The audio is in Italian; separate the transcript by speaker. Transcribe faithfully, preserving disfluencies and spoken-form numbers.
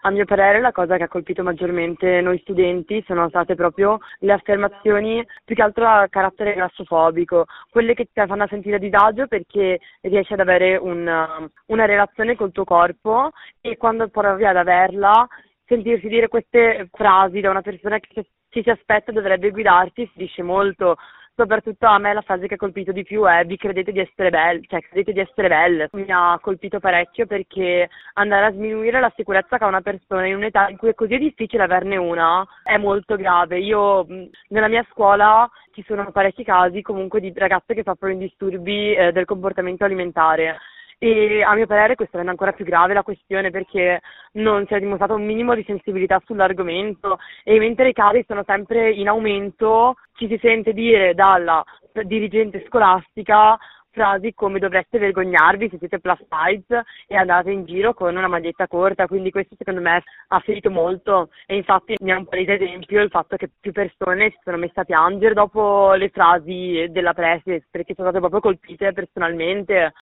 Speaker 1: A mio parere la cosa che ha colpito maggiormente noi studenti sono state proprio le affermazioni più che altro a carattere grassofobico, quelle che ti fanno sentire a disagio perché riesci ad avere un, una relazione col tuo corpo e quando provi ad averla sentirsi dire queste frasi da una persona che ci si aspetta dovrebbe guidarti si dice molto. Soprattutto a me la frase che ha colpito di più è vi credete di essere belle, cioè credete di essere belle. Mi ha colpito parecchio perché andare a sminuire la sicurezza che ha una persona in un'età in cui è così difficile averne una è molto grave. Io mh, nella mia scuola ci sono parecchi casi comunque di ragazze che soffrono di disturbi eh, del comportamento alimentare. E a mio parere questo rende ancora più grave la questione perché non si è dimostrato un minimo di sensibilità sull'argomento e mentre i casi sono sempre in aumento ci si sente dire dalla dirigente scolastica frasi come dovreste vergognarvi se siete plus size e andate in giro con una maglietta corta, quindi questo secondo me ha ferito molto e infatti ne è un palese esempio il fatto che più persone si sono messe a piangere dopo le frasi della preside perché sono state proprio colpite personalmente.